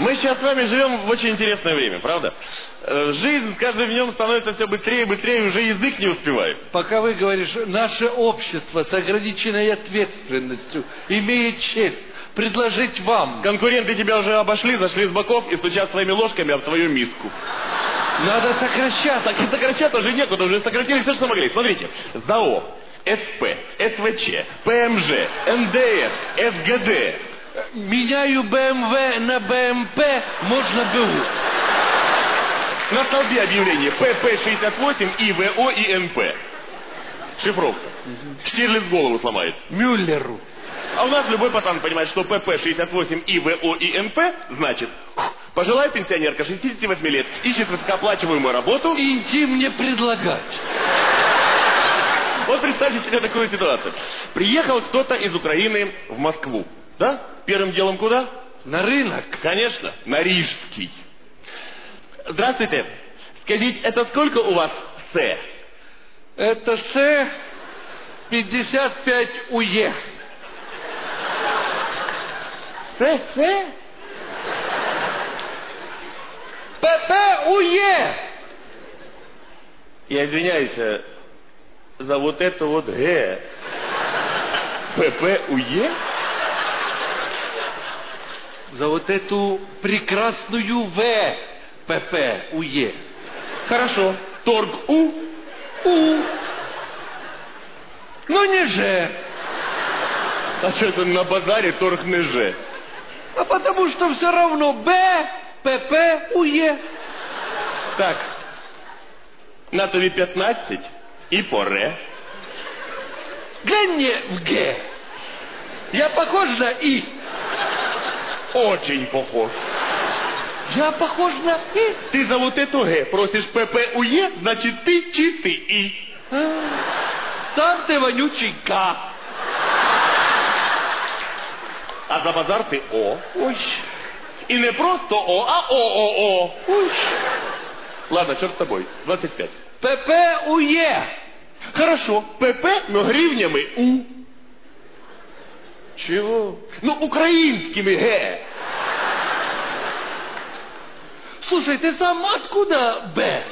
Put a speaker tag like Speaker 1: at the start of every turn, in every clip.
Speaker 1: Мы сейчас с вами живем в очень интересное время, правда? Жизнь с каждым днем становится все быстрее и быстрее, уже язык не успевает.
Speaker 2: Пока вы говоришь, наше общество с ограниченной ответственностью имеет честь предложить вам...
Speaker 1: Конкуренты тебя уже обошли, зашли с боков и стучат своими ложками об твою миску.
Speaker 2: Надо сокращать.
Speaker 1: Так и сокращать уже некуда, уже сократили все, что могли. Смотрите, ЗАО, СП, СВЧ, ПМЖ, НДС, СГД.
Speaker 2: Меняю БМВ на БМП, можно было.
Speaker 1: На столбе объявление ПП-68, ИВО и НП. Шифровка. Штирлиц голову сломает.
Speaker 2: Мюллеру.
Speaker 1: А у нас любой пацан понимает, что ПП-68, ИВО и НП значит... Пожилая пенсионерка 68 лет ищет высокооплачиваемую работу...
Speaker 2: Интим не предлагать.
Speaker 1: Вот представьте себе такую ситуацию. Приехал кто-то из Украины в Москву. Да? Первым делом куда?
Speaker 2: На рынок.
Speaker 1: Конечно, на Рижский. Здравствуйте. Скажите, это сколько у вас С?
Speaker 2: Это С 55 УЕ.
Speaker 1: С?
Speaker 2: ПП УЕ.
Speaker 1: Я извиняюсь за вот это вот Г. ПП УЕ?
Speaker 2: За вот эту прекрасную В. ПП УЕ.
Speaker 1: Хорошо. Торг У?
Speaker 2: У. Ну не Ж.
Speaker 1: А что это на базаре торг не Ж?
Speaker 2: А потому что все равно Б, ПП, УЕ.
Speaker 1: Так. На тобі 15 и по Р.
Speaker 2: Глянь мне в Г. Я похож на И?
Speaker 1: Очень похож.
Speaker 2: Я похож на И?
Speaker 1: Ты за вот эту Г просишь ПП УЕ, значит ты чистый И.
Speaker 2: Сам ты вонючий К.
Speaker 1: А за базар ты О.
Speaker 2: Ой.
Speaker 1: И не просто О, а ООО.
Speaker 2: Ой.
Speaker 1: Ладно, черт с тобой. 25.
Speaker 2: ПП УЕ.
Speaker 1: Хорошо. ПП, но гривнями У.
Speaker 2: Чего?
Speaker 1: Ну, украинскими Г.
Speaker 2: Слушай, ты сам откуда Б?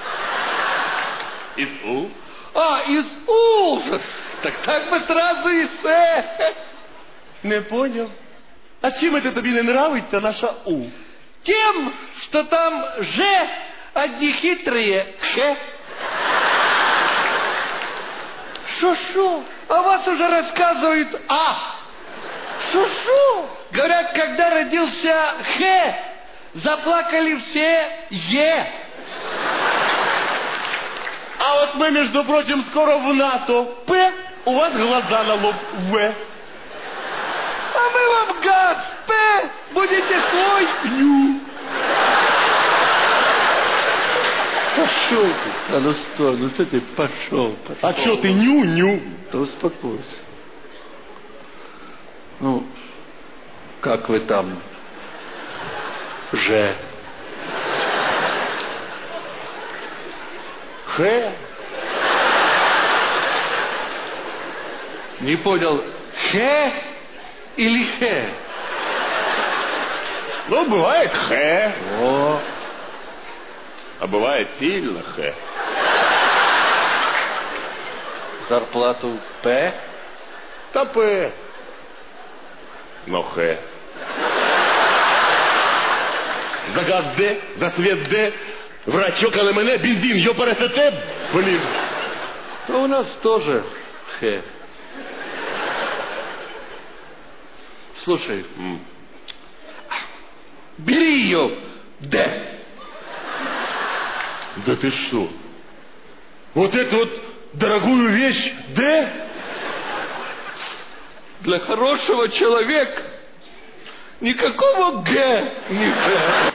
Speaker 1: Из У.
Speaker 2: А, из ужас. Так бы сразу и С.
Speaker 1: Не понял. А чем это тебе не нравится, наша У?
Speaker 2: Тем, что там Ж одни хитрые Х. Шо-шо? А вас уже рассказывают А. Шо-шо? Говорят, когда родился Х, заплакали все Е.
Speaker 1: А вот мы, между прочим, скоро в НАТО. П, у вас глаза на лоб. В.
Speaker 2: А мы вам газ П, будете свой Ю. Пошел ты. А ну стой, ну что ты пошел?
Speaker 1: А что ты ню-ню?
Speaker 2: Да успокойся. Ну, как вы там? Ж.
Speaker 1: Х.
Speaker 2: Не понял, Х или Х?
Speaker 1: Ну, бывает Х.
Speaker 2: О.
Speaker 1: А бывает сильно Х.
Speaker 2: Зарплату П?
Speaker 1: Да П. Но Х. За газ Д, за свет Д, врачок на мене, бензин, ЙОПРСТ, блин.
Speaker 2: То у нас тоже Х. Слушай, бери ее Д.
Speaker 1: Да ты что? Вот эту вот дорогую вещь Д?
Speaker 2: Для хорошего человека никакого Г не Г.